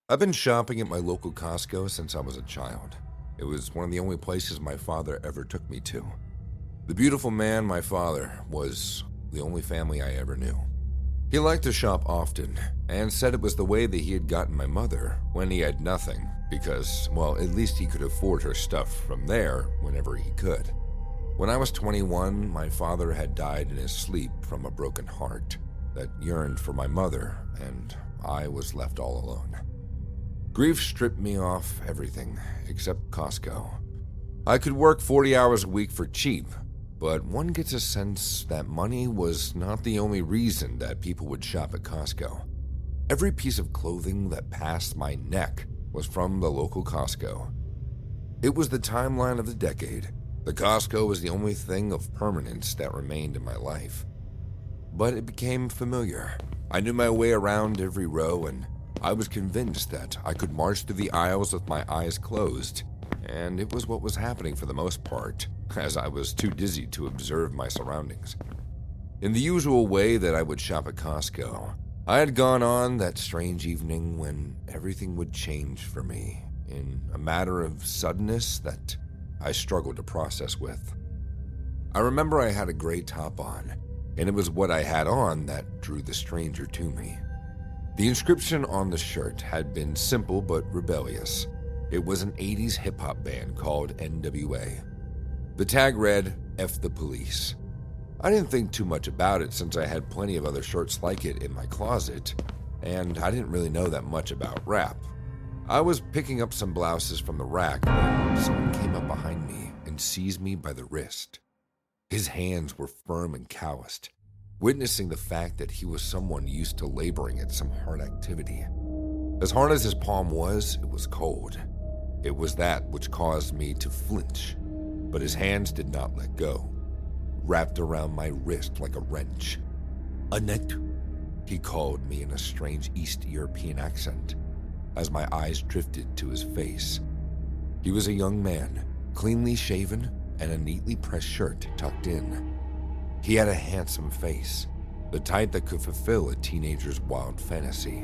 I've been shopping at my local Costco since I was a child. It was one of the only places my father ever took me to. The beautiful man, my father, was the only family I ever knew. He liked to shop often, and said it was the way that he had gotten my mother when he had nothing, because, well, at least he could afford her stuff from there whenever he could. When I was 21, my father had died in his sleep from a broken heart that yearned for my mother, and I was left all alone. Grief stripped me off everything except Costco. I could work 40 hours a week for cheap, but one gets a sense that money was not the only reason that people would shop at Costco. Every piece of clothing that passed my neck was from the local Costco. It was the timeline of the decade. The Costco was the only thing of permanence that remained in my life. But it became familiar. I knew my way around every row, and I was convinced that I could march through the aisles with my eyes closed, and it was what was happening for the most part, as I was too dizzy to observe my surroundings. In the usual way that I would shop at Costco, I had gone on that strange evening when everything would change for me in a matter of suddenness that I struggled to process with. I remember I had a gray top on, and it was what I had on that drew the stranger to me. The inscription on the shirt had been simple but rebellious. It was an 80s hip-hop band called NWA. The tag read, "F the Police." I didn't think too much about it since I had plenty of other shirts like it in my closet, and I didn't really know that much about rap. I was picking up some blouses from the rack when someone came up behind me and seized me by the wrist. His hands were firm and calloused, witnessing the fact that he was someone used to laboring at some hard activity. As hard as his palm was, it was cold. It was that which caused me to flinch, but his hands did not let go, wrapped around my wrist like a wrench. "Annette," he called me in a strange East European accent, as my eyes drifted to his face. He was a young man, cleanly shaven, and a neatly pressed shirt tucked in. He had a handsome face, the type that could fulfill a teenager's wild fantasy.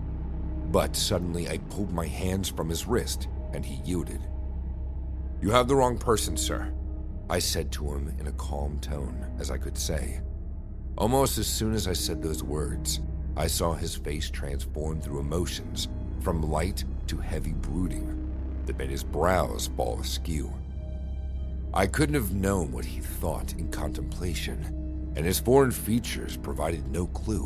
But suddenly I pulled my hands from his wrist, and he yielded. "You have the wrong person, sir," I said to him in a calm tone as I could say. Almost as soon as I said those words, I saw his face transform through emotions from light to heavy brooding that made his brows fall askew. I couldn't have known what he thought in contemplation, and his foreign features provided no clue.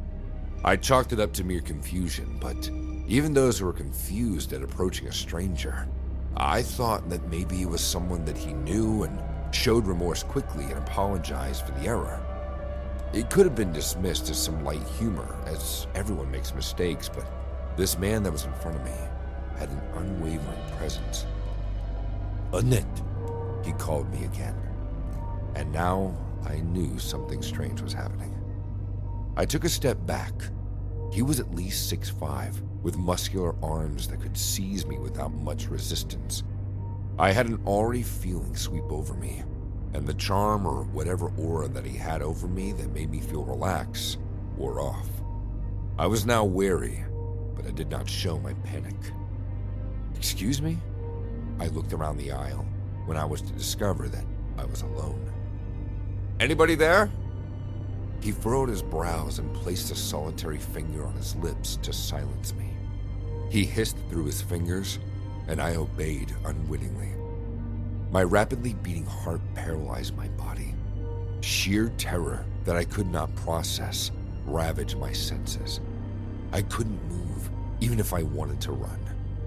I chalked it up to mere confusion, but even those who were confused at approaching a stranger, I thought that maybe he was someone that he knew and showed remorse quickly and apologized for the error. It could have been dismissed as some light humor, as everyone makes mistakes, but this man that was in front of me had an unwavering presence. "Annette," he called me again, and now I knew something strange was happening. I took a step back. He was at least 6'5", with muscular arms that could seize me without much resistance. I had an already feeling sweep over me, and the charm or whatever aura that he had over me that made me feel relaxed wore off. I was now wary, but I did not show my panic. "Excuse me?" I looked around the aisle when I was to discover that I was alone. "Anybody there?" He furrowed his brows and placed a solitary finger on his lips to silence me. He hissed through his fingers, and I obeyed unwittingly. My rapidly beating heart paralyzed my body. Sheer terror that I could not process ravaged my senses. I couldn't move, even if I wanted to run.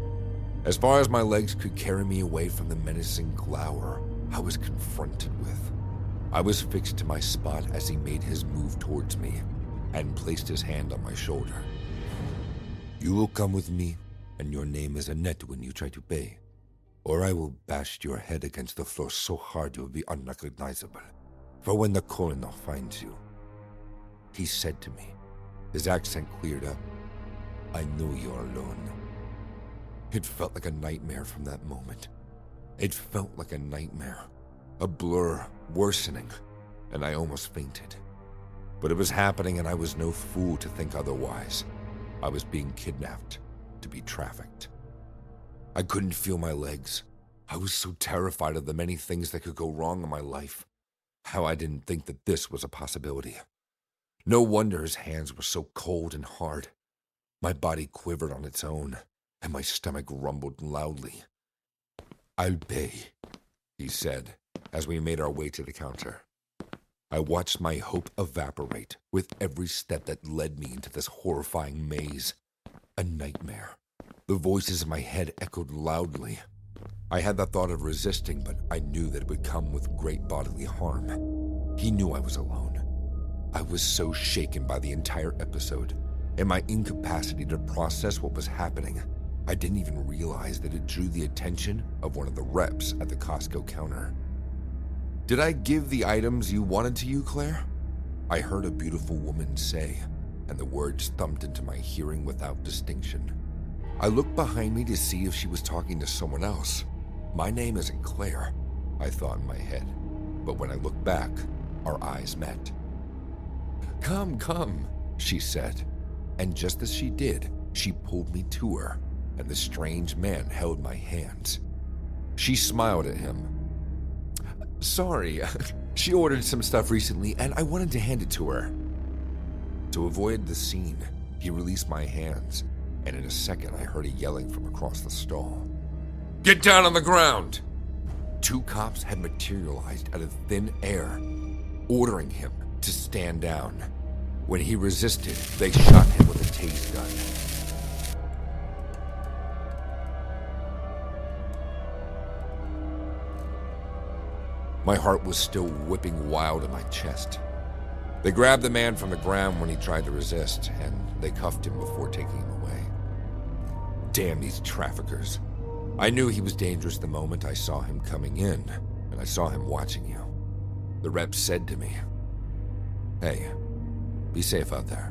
As far as my legs could carry me away from the menacing glower I was confronted with, I was fixed to my spot as he made his move towards me and placed his hand on my shoulder. "You will come with me, and your name is Annette when you try to pay, or I will bash your head against the floor so hard you will be unrecognizable, for when the coroner finds you," he said to me. His accent cleared up. "I know you're alone." It felt like a nightmare from that moment. It felt like a nightmare, a blur, worsening, and I almost fainted. But it was happening, and I was no fool to think otherwise. I was being kidnapped, to be trafficked. I couldn't feel my legs. I was so terrified of the many things that could go wrong in my life. How I didn't think that this was a possibility. No wonder his hands were so cold and hard. My body quivered on its own, and my stomach rumbled loudly. "I'll pay," he said, as we made our way to the counter. I watched my hope evaporate with every step that led me into this horrifying maze. A nightmare. The voices in my head echoed loudly. I had the thought of resisting, but I knew that it would come with great bodily harm. He knew I was alone. I was so shaken by the entire episode and my incapacity to process what was happening. I didn't even realize that it drew the attention of one of the reps at the Costco counter. "Did I give the items you wanted to you, Claire?" I heard a beautiful woman say, and the words thumped into my hearing without distinction. I looked behind me to see if she was talking to someone else. My name isn't Claire, I thought in my head, but when I looked back, our eyes met. Come, she said, and just as she did, she pulled me to her, and the strange man held my hands. She smiled at him. "Sorry, she ordered some stuff recently, and I wanted to hand it to her." To avoid the scene, he released my hands, and in a second I heard a yelling from across the stall. "Get down on the ground!" 2 cops had materialized out of thin air, ordering him to stand down. When he resisted, they shot him with a tase gun. My heart was still whipping wild in my chest. They grabbed the man from the ground when he tried to resist, and they cuffed him before taking him away. Damn these traffickers. I knew he was dangerous the moment I saw him coming in, and I saw him watching you. The rep said to me, "Hey, be safe out there."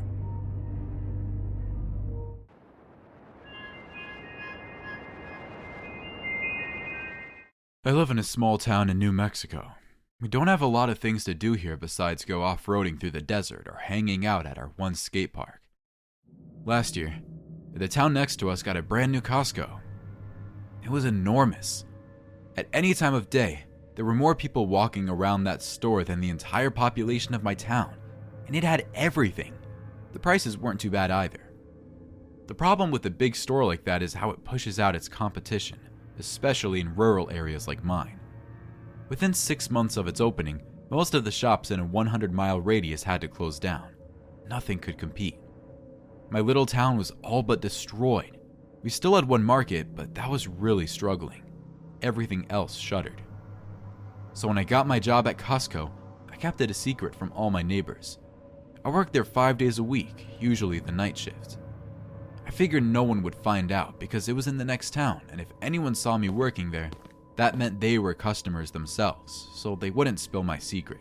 I live in a small town in New Mexico. We don't have a lot of things to do here besides go off-roading through the desert or hanging out at our one skate park. Last year, the town next to us got a brand new Costco. It was enormous. At any time of day, there were more people walking around that store than the entire population of my town, and it had everything. The prices weren't too bad either. The problem with a big store like that is how it pushes out its competition, especially in rural areas like mine. Within 6 months of its opening, most of the shops in a 100-mile radius had to close down. Nothing could compete. My little town was all but destroyed. We still had one market, but that was really struggling. Everything else shuttered. So when I got my job at Costco, I kept it a secret from all my neighbors. I worked there 5 days a week, usually the night shift. I figured no one would find out because it was in the next town, and if anyone saw me working there, that meant they were customers themselves, so they wouldn't spill my secret.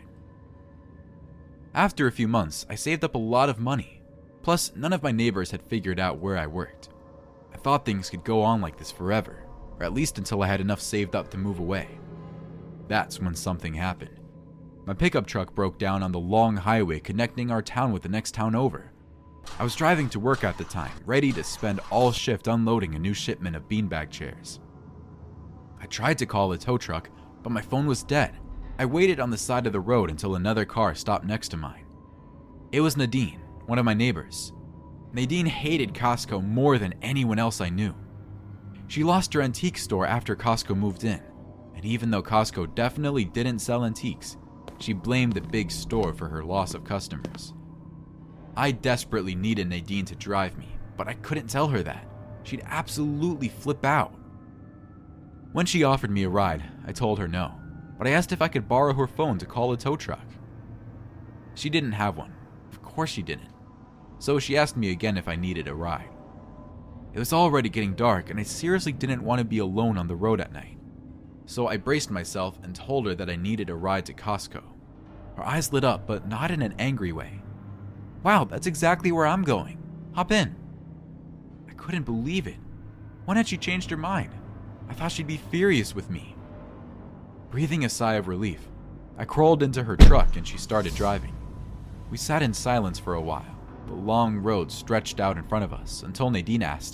After a few months, I saved up a lot of money. Plus, none of my neighbors had figured out where I worked. I thought things could go on like this forever, or at least until I had enough saved up to move away. That's when something happened. My pickup truck broke down on the long highway connecting our town with the next town over. I was driving to work at the time, ready to spend all shift unloading a new shipment of beanbag chairs. I tried to call a tow truck, but my phone was dead. I waited on the side of the road until another car stopped next to mine. It was Nadine, one of my neighbors. Nadine hated Costco more than anyone else I knew. She lost her antique store after Costco moved in, and even though Costco definitely didn't sell antiques, she blamed the big store for her loss of customers. I desperately needed Nadine to drive me, but I couldn't tell her that. She'd absolutely flip out. When she offered me a ride, I told her no, but I asked if I could borrow her phone to call a tow truck. She didn't have one. Of course she didn't. So she asked me again if I needed a ride. It was already getting dark, and I seriously didn't want to be alone on the road at night. So I braced myself and told her that I needed a ride to Costco. Her eyes lit up, but not in an angry way. "Wow, that's exactly where I'm going. Hop in." I couldn't believe it. When had she changed her mind? I thought she'd be furious with me. Breathing a sigh of relief, I crawled into her truck and she started driving. We sat in silence for a while. The long road stretched out in front of us until Nadine asked,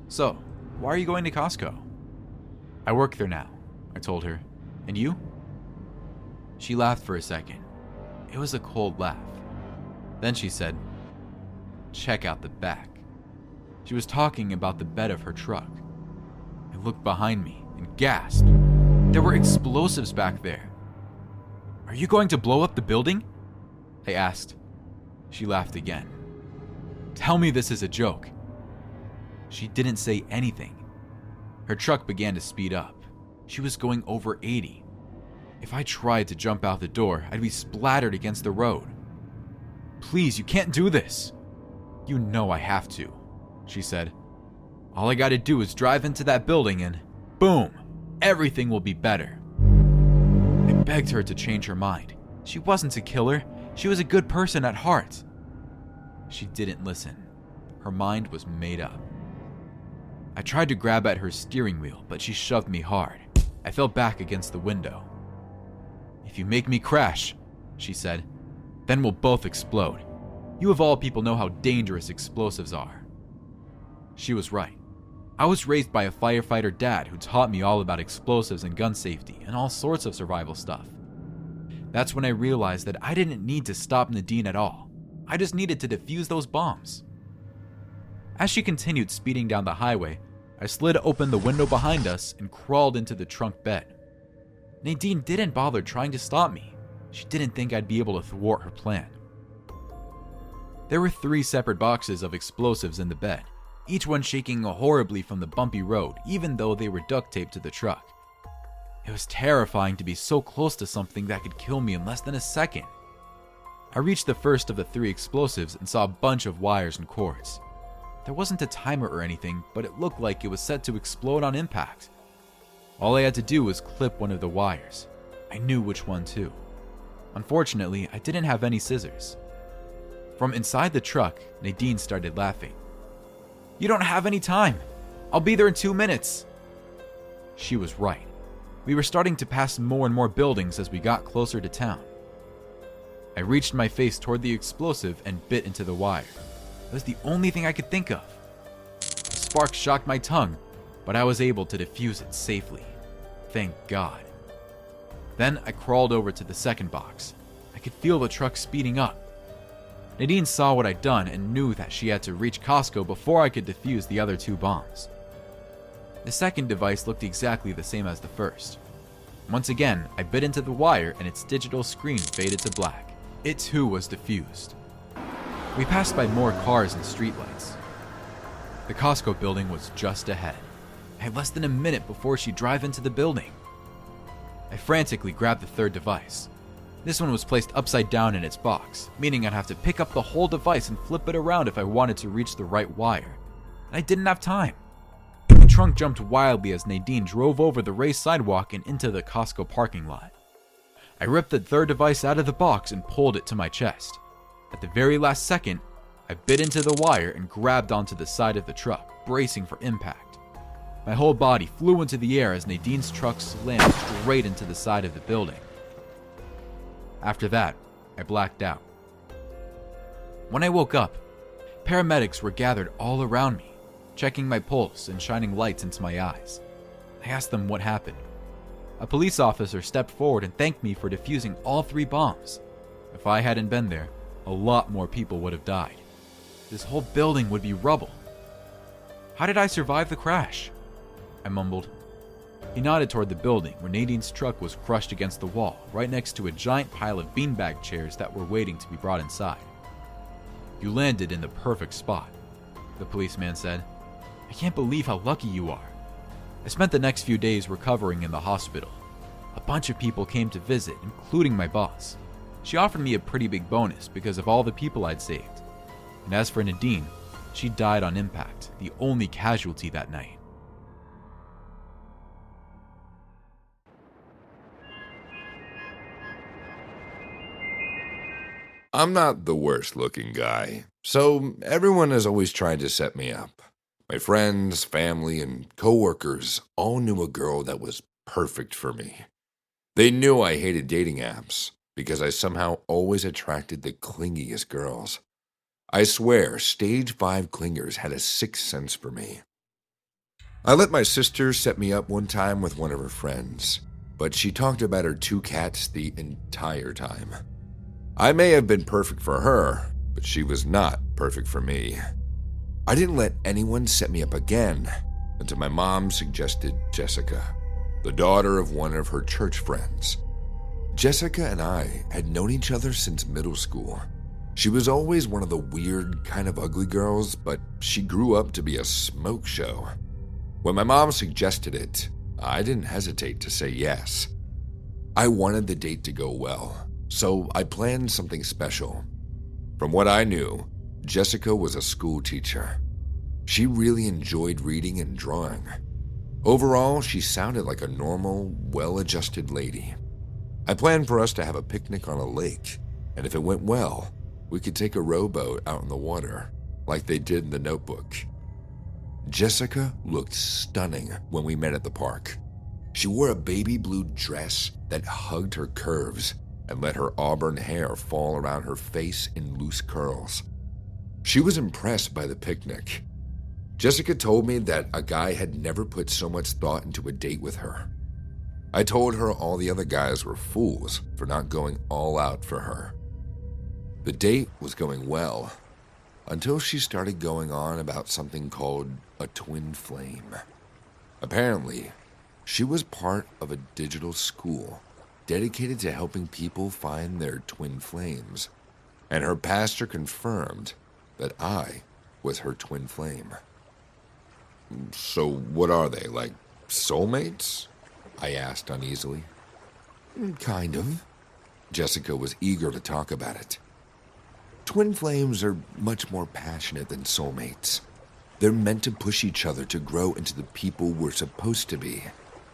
So, why are you going to Costco? I work there now, I told her. And you? She laughed for a second. It was a cold laugh. Then she said, check out the back. She was talking about the bed of her truck. I looked behind me and gasped. There were explosives back there. Are you going to blow up the building? I asked. She laughed again. Tell me this is a joke. She didn't say anything. Her truck began to speed up. She was going over 80. If I tried to jump out the door, I'd be splattered against the road. Please, you can't do this. You know I have to, she said. All I gotta do is drive into that building and boom, everything will be better. I begged her to change her mind. She wasn't a killer. She was a good person at heart. She didn't listen. Her mind was made up. I tried to grab at her steering wheel, but she shoved me hard. I fell back against the window. If you make me crash, she said, then we'll both explode. You of all people know how dangerous explosives are. She was right. I was raised by a firefighter dad who taught me all about explosives and gun safety and all sorts of survival stuff. That's when I realized that I didn't need to stop Nadine at all. I just needed to defuse those bombs. As she continued speeding down the highway, I slid open the window behind us and crawled into the trunk bed. Nadine didn't bother trying to stop me. She didn't think I'd be able to thwart her plan. There were 3 separate boxes of explosives in the bed, each one shaking horribly from the bumpy road, even though they were duct taped to the truck. It was terrifying to be so close to something that could kill me in less than a second. I reached the first of the 3 explosives and saw a bunch of wires and cords. There wasn't a timer or anything, but it looked like it was set to explode on impact. All I had to do was clip one of the wires. I knew which one too. Unfortunately, I didn't have any scissors. From inside the truck, Nadine started laughing. You don't have any time. I'll be there in 2 minutes. She was right. We were starting to pass more and more buildings as we got closer to town. I reached my face toward the explosive and bit into the wire. It was the only thing I could think of. A spark shocked my tongue, but I was able to defuse it safely. Thank God. Then I crawled over to the second box. I could feel the truck speeding up. Nadine saw what I'd done and knew that she had to reach Costco before I could defuse the other 2 bombs. The second device looked exactly the same as the first. Once again, I bit into the wire and its digital screen faded to black. It too was diffused. We passed by more cars and streetlights. The Costco building was just ahead. I had less than a minute before she'd drive into the building. I frantically grabbed the third device. This one was placed upside down in its box, meaning I'd have to pick up the whole device and flip it around if I wanted to reach the right wire. And I didn't have time. The trunk jumped wildly as Nadine drove over the raised sidewalk and into the Costco parking lot. I ripped the third device out of the box and pulled it to my chest. At the very last second, I bit into the wire and grabbed onto the side of the truck, bracing for impact. My whole body flew into the air as Nadine's truck slammed straight into the side of the building. After that, I blacked out. When I woke up, paramedics were gathered all around me, checking my pulse and shining lights into my eyes. I asked them what happened. A police officer stepped forward and thanked me for defusing all 3 bombs. If I hadn't been there, a lot more people would have died. This whole building would be rubble. How did I survive the crash? I mumbled. He nodded toward the building where Nadine's truck was crushed against the wall, right next to a giant pile of beanbag chairs that were waiting to be brought inside. You landed in the perfect spot, the policeman said. I can't believe how lucky you are. I spent the next few days recovering in the hospital. A bunch of people came to visit, including my boss. She offered me a pretty big bonus because of all the people I'd saved. And as for Nadine, she died on impact, the only casualty that night. I'm not the worst looking guy, so everyone has always tried to set me up. My friends, family, and coworkers all knew a girl that was perfect for me. They knew I hated dating apps because I somehow always attracted the clingiest girls. I swear, stage 5 clingers had a sixth sense for me. I let my sister set me up one time with one of her friends, but she talked about her 2 cats the entire time. I may have been perfect for her, but she was not perfect for me. I didn't let anyone set me up again until my mom suggested Jessica, the daughter of one of her church friends. Jessica and I had known each other since middle school. She was always one of the weird, kind of ugly girls, but she grew up to be a smoke show. When my mom suggested it, I didn't hesitate to say yes. I wanted the date to go well, so I planned something special. From what I knew, Jessica was a school teacher. She really enjoyed reading and drawing. Overall, she sounded like a normal, well-adjusted lady. I planned for us to have a picnic on a lake, and if it went well, we could take a rowboat out in the water, like they did in The Notebook. Jessica looked stunning when we met at the park. She wore a baby blue dress that hugged her curves and let her auburn hair fall around her face in loose curls. She was impressed by the picnic. Jessica told me that a guy had never put so much thought into a date with her. I told her all the other guys were fools for not going all out for her. The date was going well, until she started going on about something called a twin flame. Apparently, she was part of a digital school dedicated to helping people find their twin flames, and her pastor confirmed that I was her twin flame. So what are they, like soulmates? I asked uneasily. Kind of. Jessica was eager to talk about it. Twin flames are much more passionate than soulmates. They're meant to push each other to grow into the people we're supposed to be.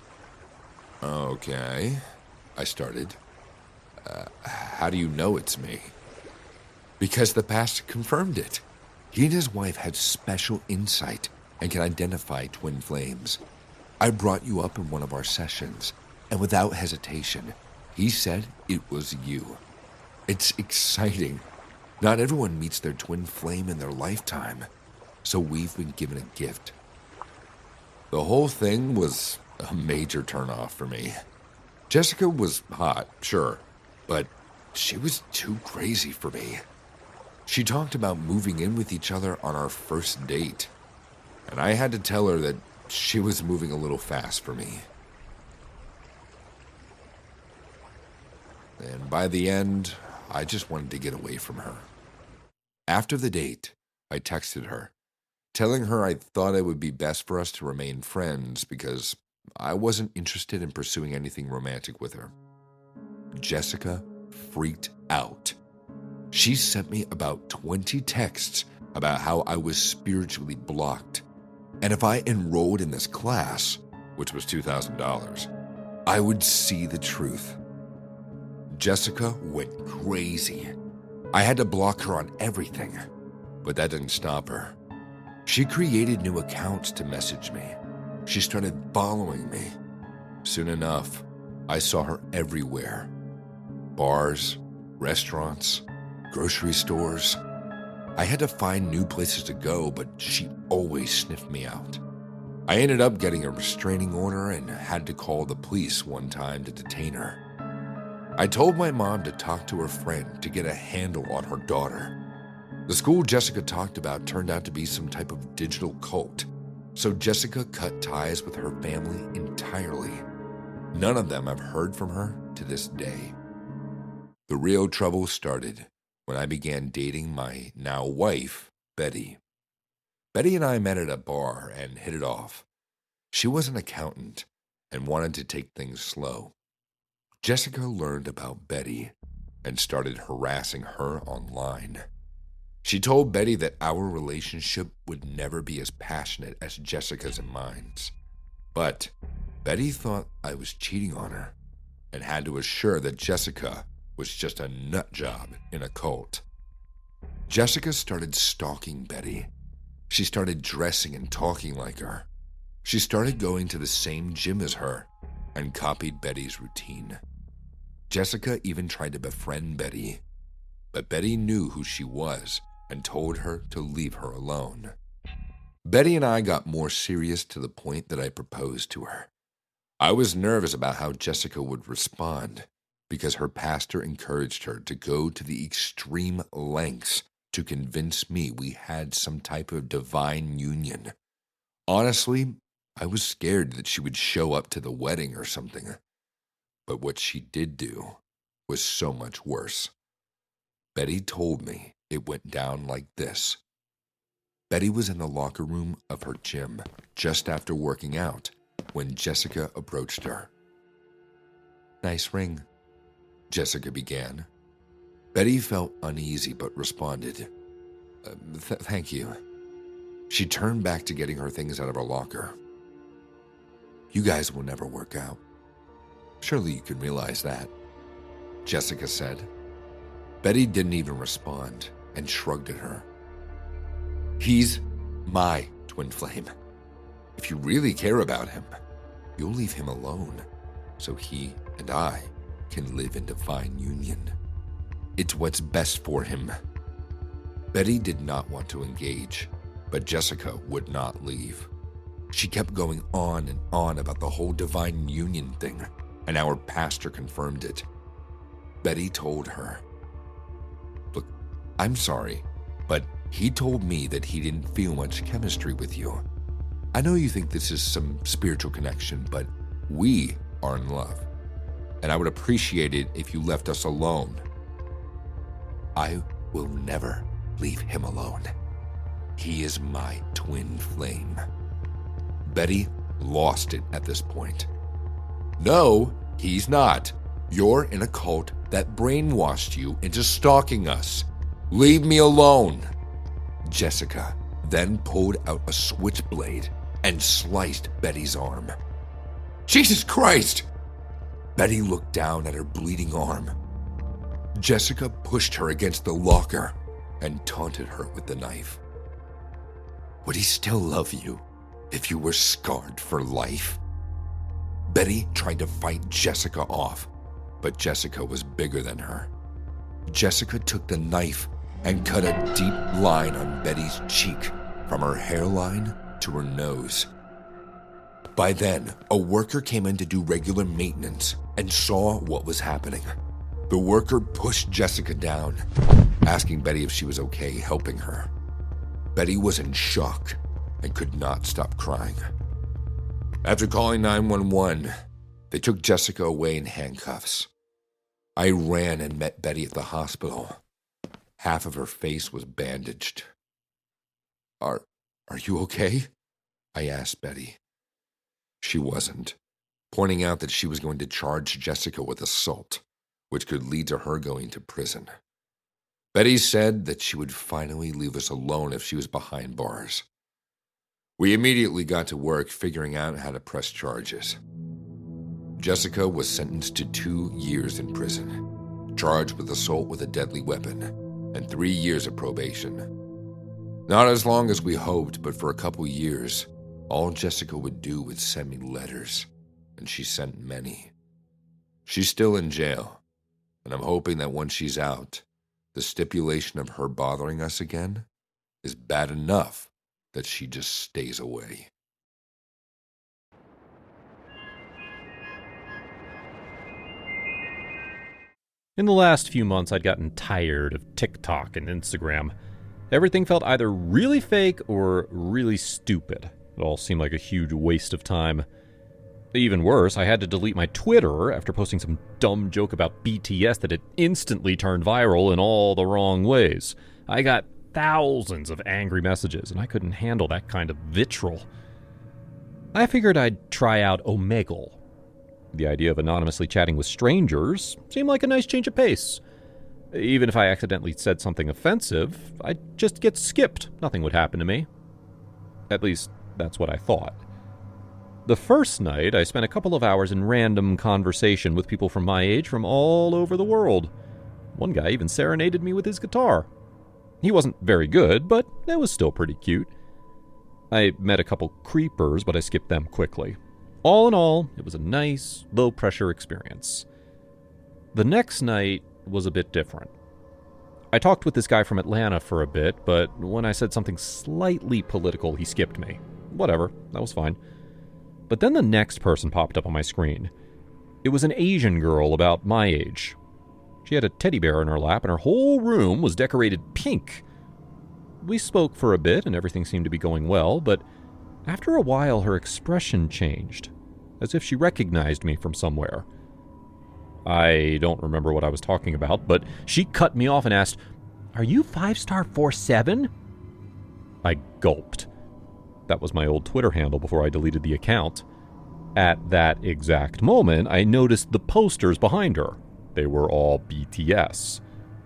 Okay, I started. How do you know it's me? Because the pastor confirmed it. He and his wife had special insight and can identify twin flames. I brought you up in one of our sessions, and without hesitation, he said it was you. It's exciting. Not everyone meets their twin flame in their lifetime, so we've been given a gift. The whole thing was a major turnoff for me. Jessica was hot, sure, but she was too crazy for me. She talked about moving in with each other on our first date, and I had to tell her that she was moving a little fast for me. And by the end, I just wanted to get away from her. After the date, I texted her, telling her I thought it would be best for us to remain friends because I wasn't interested in pursuing anything romantic with her. Jessica freaked out. She sent me about 20 texts about how I was spiritually blocked, and if I enrolled in this class, which was $2,000, I would see the truth. Jessica went crazy. I had to block her on everything, but that didn't stop her. She created new accounts to message me. She started following me. Soon enough, I saw her everywhere. Bars, restaurants, grocery stores. I had to find new places to go, but she always sniffed me out. I ended up getting a restraining order and had to call the police one time to detain her. I told my mom to talk to her friend to get a handle on her daughter. The school Jessica talked about turned out to be some type of digital cult, so Jessica cut ties with her family entirely. None of them have heard from her to this day. The real trouble started when I began dating my now wife, Betty. Betty and I met at a bar and hit it off. She was an accountant and wanted to take things slow. Jessica learned about Betty and started harassing her online. She told Betty that our relationship would never be as passionate as Jessica's and mine's. But Betty thought I was cheating on her and had to assure that Jessica was just a nut job in a cult. Jessica started stalking Betty. She started dressing and talking like her. She started going to the same gym as her and copied Betty's routine. Jessica even tried to befriend Betty, but Betty knew who she was and told her to leave her alone. Betty and I got more serious to the point that I proposed to her. I was nervous about how Jessica would respond because her pastor encouraged her to go to the extreme lengths to convince me we had some type of divine union. Honestly, I was scared that she would show up to the wedding or something. But what she did do was so much worse. Betty told me it went down like this. Betty was in the locker room of her gym just after working out when Jessica approached her. "Nice ring," Jessica began. Betty felt uneasy but responded, Thank you." She turned back to getting her things out of her locker. "You guys will never work out. Surely you can realize that," Jessica said. Betty didn't even respond and shrugged at her. "He's my twin flame. If you really care about him, you'll leave him alone so he and I can live in divine union. It's what's best for him." Betty did not want to engage, but Jessica would not leave. She kept going on and on about the whole divine union thing, and our pastor confirmed it. Betty told her, "Look, I'm sorry, but he told me that he didn't feel much chemistry with you. I know you think this is some spiritual connection, but we are in love, and I would appreciate it if you left us alone." "I will never leave him alone. He is my twin flame." Betty lost it at this point. "No, he's not. You're in a cult that brainwashed you into stalking us. Leave me alone." Jessica then pulled out a switchblade and sliced Betty's arm. "Jesus Christ!" Betty looked down at her bleeding arm. Jessica pushed her against the locker and taunted her with the knife. "Would he still love you if you were scarred for life?" Betty tried to fight Jessica off, but Jessica was bigger than her. Jessica took the knife and cut a deep line on Betty's cheek from her hairline to her nose. By then, a worker came in to do regular maintenance and saw what was happening. The worker pushed Jessica down, asking Betty if she was okay, helping her. Betty was in shock and could not stop crying. After calling 911, they took Jessica away in handcuffs. I ran and met Betty at the hospital. Half of her face was bandaged. Are you okay?" I asked Betty. She wasn't, pointing out that she was going to charge Jessica with assault, which could lead to her going to prison. Betty said that she would finally leave us alone if she was behind bars. We immediately got to work figuring out how to press charges. Jessica was sentenced to 2 years in prison, charged with assault with a deadly weapon, and 3 years of probation. Not as long as we hoped, but for a couple years, all Jessica would do was send me letters, and she sent many. She's still in jail, and I'm hoping that once she's out, the stipulation of her bothering us again is bad enough that she just stays away. In the last few months, I'd gotten tired of TikTok and Instagram. Everything felt either really fake or really stupid. It all seemed like a huge waste of time. Even worse, I had to delete my Twitter after posting some dumb joke about BTS that had instantly turned viral in all the wrong ways. I got thousands of angry messages, and I couldn't handle that kind of vitriol. I figured I'd try out Omegle. The idea of anonymously chatting with strangers seemed like a nice change of pace. Even if I accidentally said something offensive, I'd just get skipped. Nothing would happen to me. At least, that's what I thought. The first night, I spent a couple of hours in random conversation with people from my age from all over the world. One guy even serenaded me with his guitar. He wasn't very good, but it was still pretty cute. I met a couple creepers, but I skipped them quickly. All in all, it was a nice, low-pressure experience. The next night was a bit different. I talked with this guy from Atlanta for a bit, but when I said something slightly political, he skipped me. Whatever, that was fine. But then the next person popped up on my screen. It was an Asian girl about my age. She had a teddy bear in her lap, and her whole room was decorated pink. We spoke for a bit, and everything seemed to be going well, but after a while her expression changed, as if she recognized me from somewhere. I don't remember what I was talking about, but she cut me off and asked, "Are you 5star47?" I gulped. That was my old Twitter handle before I deleted the account. At that exact moment, I noticed the posters behind her. They were all BTS.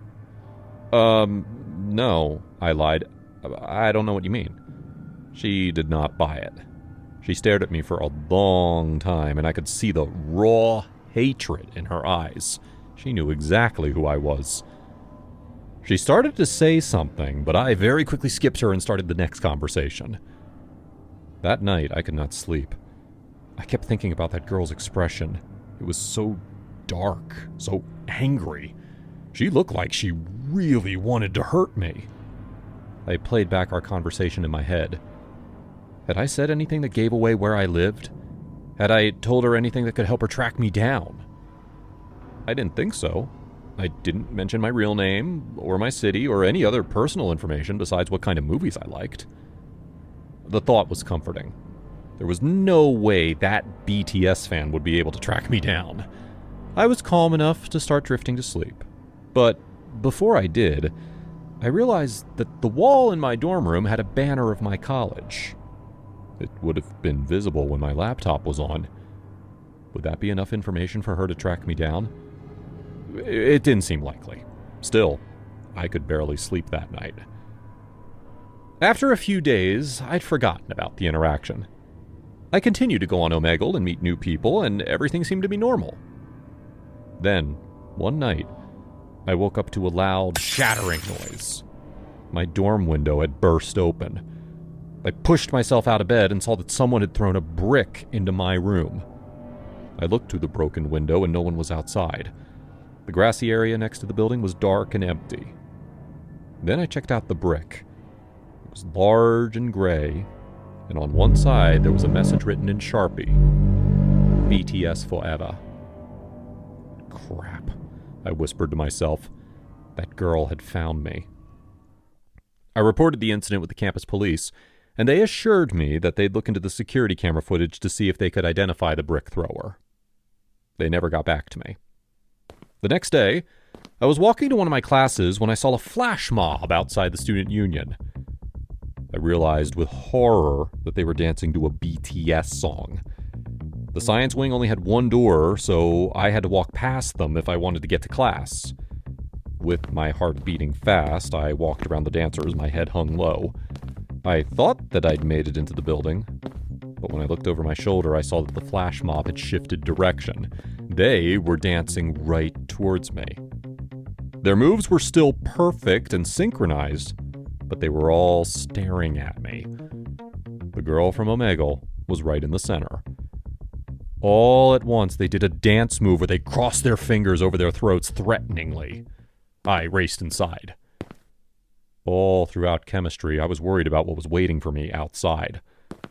No, I lied. I don't know what you mean. She did not buy it. She stared at me for a long time, and I could see the raw hatred in her eyes. She knew exactly who I was. She started to say something, but I very quickly skipped her and started the next conversation. That night, I could not sleep. I kept thinking about that girl's expression. It was so dark, so angry. She looked like she really wanted to hurt me. I played back our conversation in my head. Had I said anything that gave away where I lived? Had I told her anything that could help her track me down? I didn't think so. I didn't mention my real name, or my city, or any other personal information besides what kind of movies I liked. The thought was comforting. There was no way that BTS fan would be able to track me down. I was calm enough to start drifting to sleep. But before I did, I realized that the wall in my dorm room had a banner of my college. It would have been visible when my laptop was on. Would that be enough information for her to track me down? It didn't seem likely. Still, I could barely sleep that night. After a few days, I'd forgotten about the interaction. I continued to go on Omegle and meet new people, and everything seemed to be normal. Then, one night, I woke up to a loud, shattering noise. My dorm window had burst open. I pushed myself out of bed and saw that someone had thrown a brick into my room. I looked through the broken window and no one was outside. The grassy area next to the building was dark and empty. Then I checked out the brick. It was large and gray, and on one side there was a message written in Sharpie. BTS forever. Crap, I whispered to myself. That girl had found me. I reported the incident with the campus police, and they assured me that they'd look into the security camera footage to see if they could identify the brick thrower. They never got back to me. The next day, I was walking to one of my classes when I saw a flash mob outside the student union. I realized with horror that they were dancing to a BTS song. The science wing only had one door, so I had to walk past them if I wanted to get to class. With my heart beating fast, I walked around the dancers, my head hung low. I thought that I'd made it into the building, but when I looked over my shoulder, I saw that the flash mob had shifted direction. They were dancing right towards me. Their moves were still perfect and synchronized, but they were all staring at me. The girl from Omegle was right in the center. All at once, they did a dance move where they crossed their fingers over their throats threateningly. I raced inside. All throughout chemistry, I was worried about what was waiting for me outside.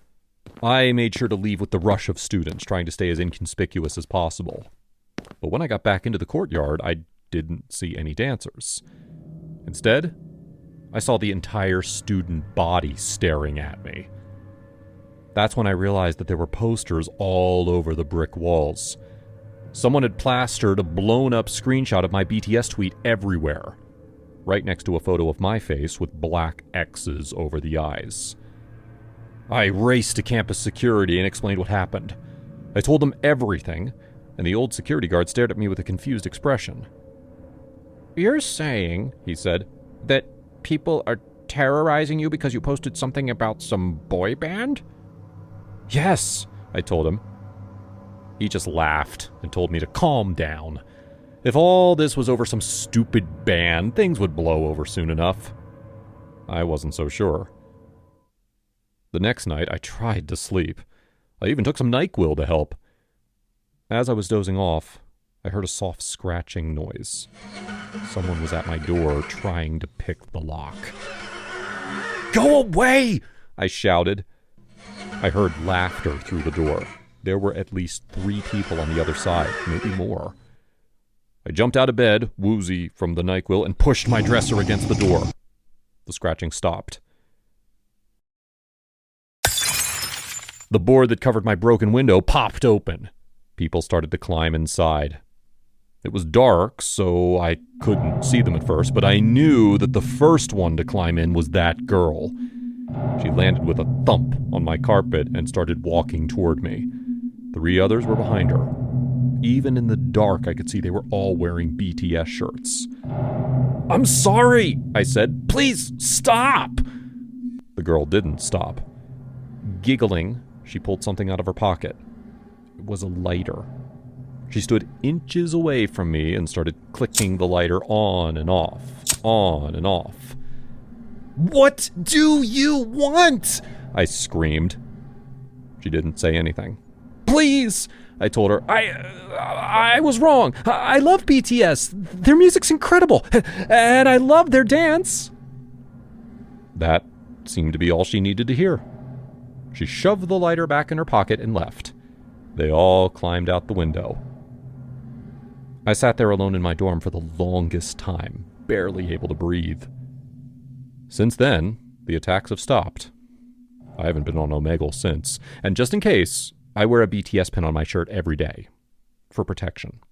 I made sure to leave with the rush of students, trying to stay as inconspicuous as possible. But when I got back into the courtyard, I didn't see any dancers. Instead, I saw the entire student body staring at me. That's when I realized that there were posters all over the brick walls. Someone had plastered a blown-up screenshot of my BTS tweet everywhere, right next to a photo of my face with black X's over the eyes. I raced to campus security and explained what happened. I told them everything, and the old security guard stared at me with a confused expression. "You're saying," he said, "that people are terrorizing you because you posted something about some boy band?" "Yes," I told him. He just laughed and told me to calm down. If all this was over some stupid band, things would blow over soon enough. I wasn't so sure. The next night, I tried to sleep. I even took some NyQuil to help. As I was dozing off, I heard a soft scratching noise. Someone was at my door trying to pick the lock. "Go away!" I shouted. I heard laughter through the door. There were at least 3 people on the other side, maybe more. I jumped out of bed, woozy from the NyQuil, and pushed my dresser against the door. The scratching stopped. The board that covered my broken window popped open. People started to climb inside. It was dark, so I couldn't see them at first, but I knew that the first one to climb in was that girl. She landed with a thump on my carpet and started walking toward me. 3 others were behind her. Even in the dark, I could see they were all wearing BTS shirts. "I'm sorry," I said. "Please, stop!" The girl didn't stop. Giggling, she pulled something out of her pocket. It was a lighter. She stood inches away from me and started clicking the lighter on and off, on and off. "What do you want?" I screamed. She didn't say anything. "Please," I told her. I was wrong. I love BTS. Their music's incredible. And I love their dance." That seemed to be all she needed to hear. She shoved the lighter back in her pocket and left. They all climbed out the window. I sat there alone in my dorm for the longest time, barely able to breathe. Since then, the attacks have stopped. I haven't been on Omegle since, and just in case, I wear a BTS pin on my shirt every day, for protection.